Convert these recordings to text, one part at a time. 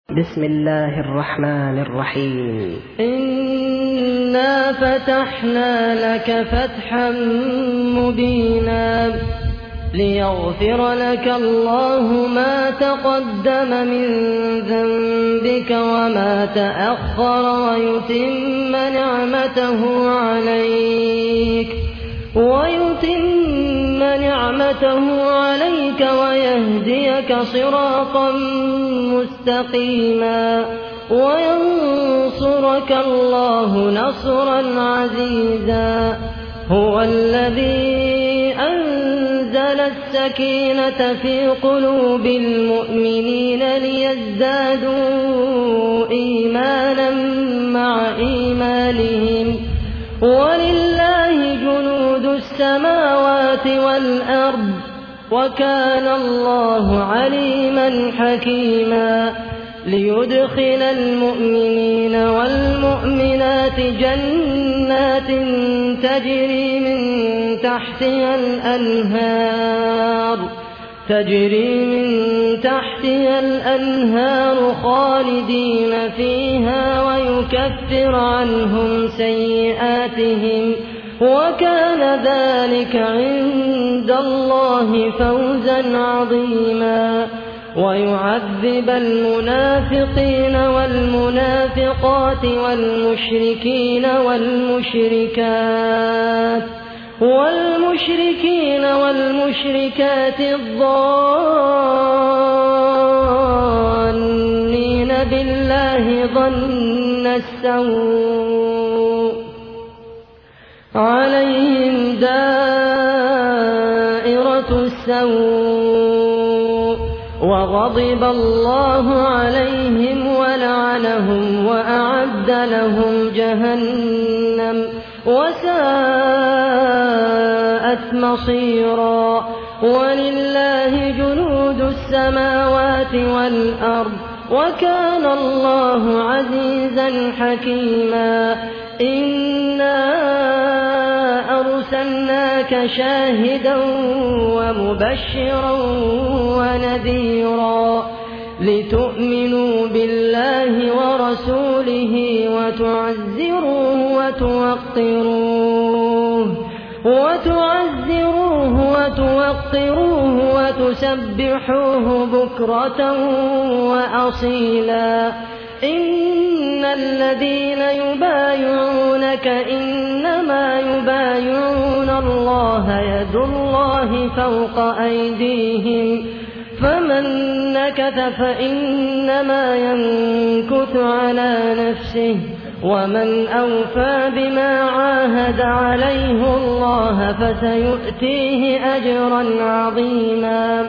بسم الله الرحمن الرحيم. إنا فتحنا لك فتحا مبينا ليغفر لك الله ما تقدم من ذنبك وما تأخر ويتم نعمته عليك ويهديك صراطا مستقيما وينصرك الله نصرا عزيزا. هو الذي أنزل السكينة في قلوب المؤمنين ليزدادوا إيمانا مع إيمانهم ولله جنود السماوات والأرض وكان الله عليما حكيما. ليدخل المؤمنين والمؤمنات جنات تجري من تحتها الأنهار خالدين فيها ويكفر عنهم سيئاتهم وكان ذلك عند الله فوزا عظيما. ويعذب المنافقين والمنافقات والمشركات الظانين بالله ظن السوء عليهم دائرة السوء وغضب الله عليهم ولعنهم وأعد لهم جهنم وساءت مصيرا. ولله جنود السماوات والأرض وكان الله عزيزا حكيما. إنا أرسلناك شاهدا ومبشرا ونذيرا لتؤمنوا بالله ورسوله وتعزروه وتوقروه وتسبحوه بكرة وأصيلا. إن الذين يبايعونك إنما يبايعون الله يد الله فوق أيديهم فمن نكث فإنما ينكث على نفسه ومن أوفى بما عاهد عليه الله فسيؤتيه أجرا عظيما.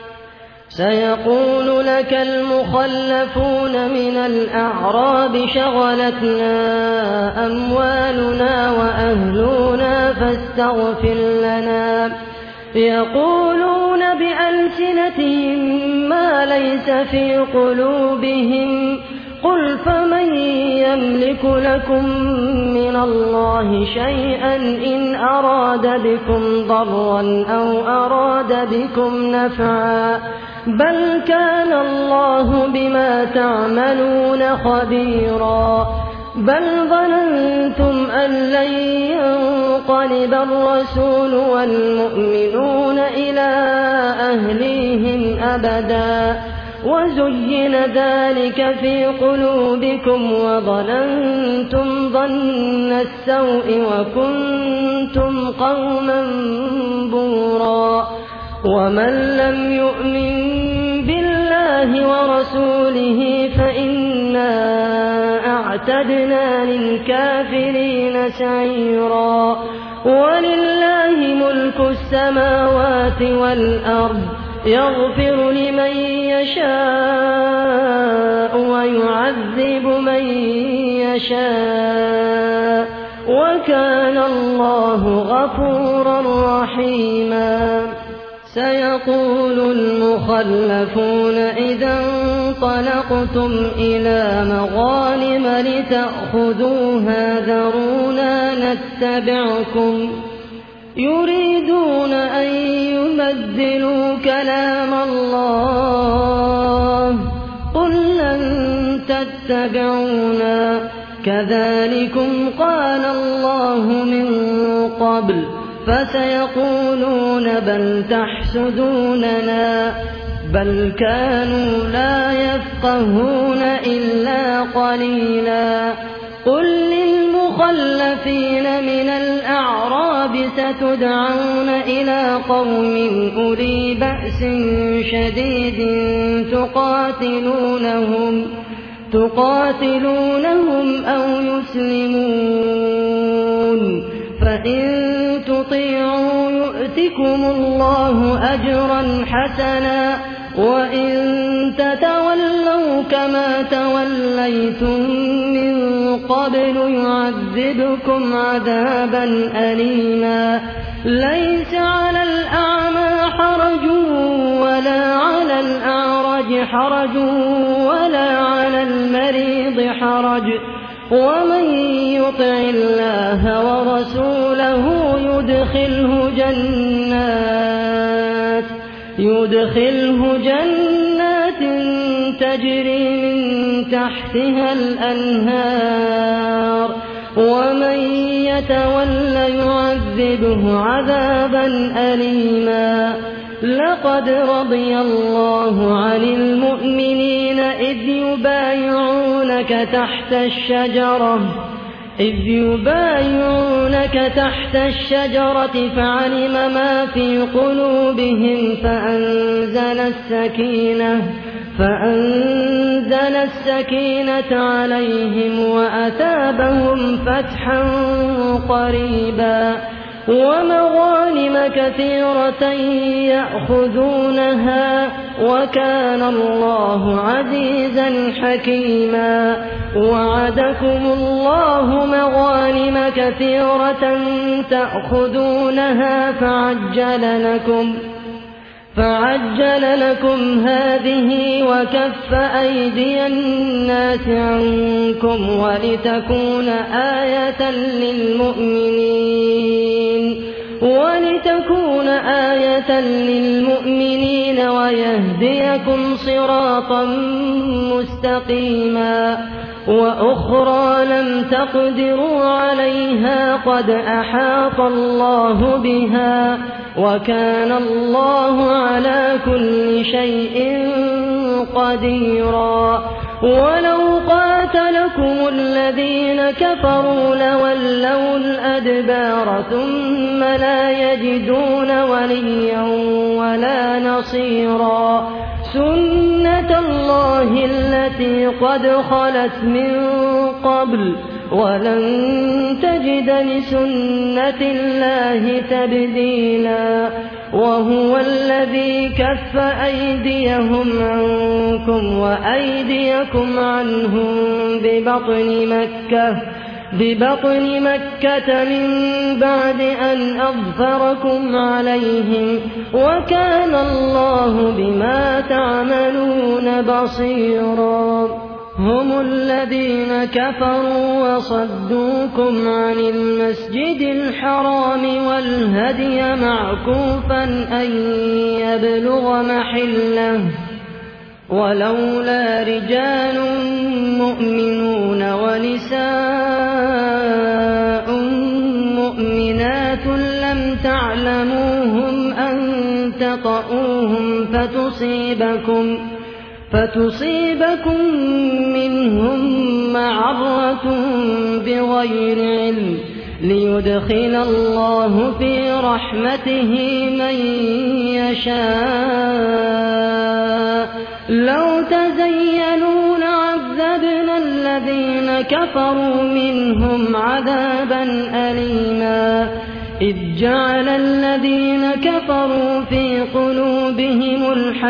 سيقول لك المخلفون من الأعراب شغلتنا أموالنا وأهلنا فاستغفر لنا. يقولون بألسنتهم ما ليس في قلوبهم قل فمن يملك لكم من الله شيئا إن أراد بكم ضرا أو أراد بكم نفعا بل كان الله بما تعملون خبيرا. بل ظننتم أن لن ينقلب الرسول والمؤمنون إلى أهليهم أبدا وزين ذلك في قلوبكم وظننتم ظن السوء وكنتم قوما بورا. ومن لم يؤمن بالله ورسوله فإنا أعتدنا للكافرين سعيرا. ولله ملك السماوات والأرض يغفر لمن يشاء ويعذب من يشاء وكان الله غفورا رحيما. سيقول المخلفون إذا انطلقتم إلى مغانم لتأخذوها ذرونا نتبعكم يريدون أن يبدلوا كلام الله قل لن تتبعونا كذلكم قال الله من قبل فسيقولون بل تحسدوننا بل كانوا لا يفقهون إلا قليلا قل للمخلفين من الأعراب ستدعون إلى قوم أولي بأس شديد تقاتلونهم أو يسلمون فإن تطيعوا يؤتكم الله أجرا حسنا وإن تتولوا كما توليتم من قبل يعذبكم عذابا أليما ليس على الأعمى حرج ولا على الأعرج حرج ولا على المريض حرج ومن يطع الله ورسوله يدخله جنات تجري من تحتها الأنهار ومن يتول يعذبه عذابا أليما لقد رضي الله عن المؤمنين إذ يبايعونك تحت الشجرة فعلم ما في قلوبهم فأنزل السكينة عليهم وأثابهم فتحا قريبا ومغانم كثيرة يأخذونها وكان الله عزيزا حكيما وعدكم الله مغانم كثيرة تأخذونها فعجل لكم هذه وكف أيدي الناس عنكم ولتكون آية للمؤمنين ويهديكم صراطا مستقيما وأخرى لم تقدروا عليها قد أحاط الله بها وكان الله على كل شيء قديرا ولو قاتلكم الذين كفروا لولوا الأدبار ثم لا يجدون وليا ولا نصيرا سنة الله التي قد خلت من قبل ولن تجد لسنة الله تبديلا وهو الذي كف أيديهم عنكم وأيديكم عنهم ببطن مكة من بعد أن أظفركم عليهم وكان الله بما تعملون بصيرا هم الذين كفروا وصدوكم عن المسجد الحرام والهدي معكوفا أن يبلغ محله ولولا رجال مؤمنون ونساء مؤمنات لم تعلموهم أن تطؤوهم فتصيبكم منهم معرة بغير علم ليدخل الله في رحمته من يشاء لو تزينوا لعذبنا الذين كفروا منهم عذابا أليما إذ جعل الذين كفروا في قلوبهم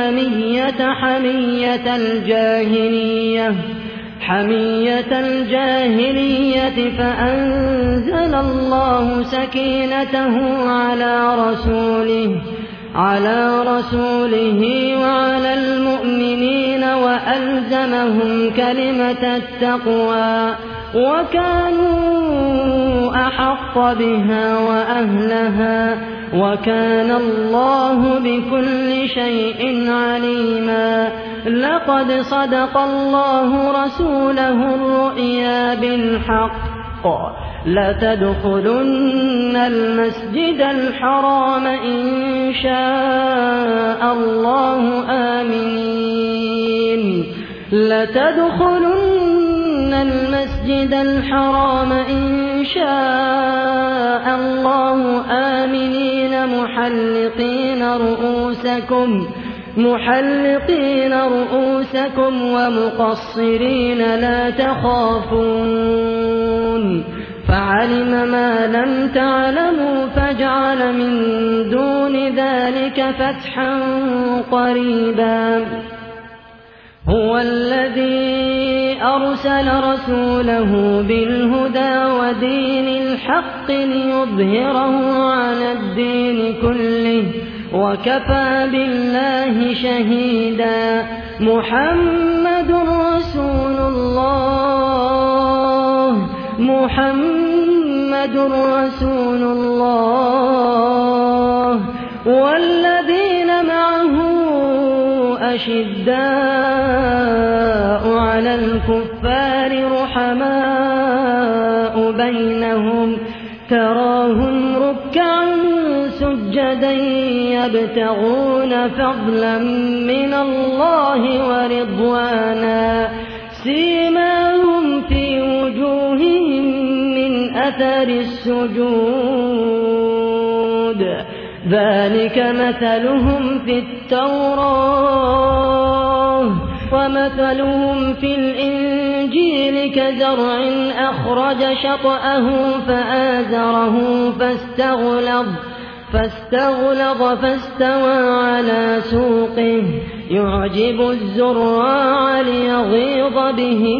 حمية الجاهلية فأنزل الله سكينته على رسوله وعلى المؤمنين وألزمهم كلمة التقوى وكانوا أحق بها وأهلها وكان الله بكل شيء عليما. لقد صدق الله رسوله الرؤيا بالحق لتدخلن المسجد الحرام إن شاء الله آمنين لتدخلن المسجد الحرام إن شاء الله آمنين محلقين رؤوسكم ومقصرين لا تخافون فعلم ما لم تعلموا فجعل من دون ذلك فتحا قريبا. هو الذي أرسل رسوله بالهدى ودين الحق ليظهره على الدين كله وكفى بالله شهيدا. محمد رسول الله والذين معه أشداء على الكفار رحماء بينهم تراهم ركعا سجدا يبتغون فضلا من الله ورضوانا سيماهم في وجوههم من أثر السجود ذلك مثلهم في التوراة ومثلهم في الإنجيل كزرع أخرج شطأه فآزره فاستغلظ فاستوى على سوقه يعجب الزراع ليغيظ بهم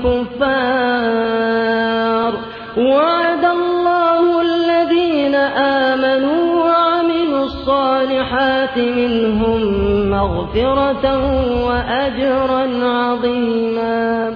الكفار. وعد الله الذين آمنوا وعملوا الصالحات منهم مغفرة وأجرا عظيما.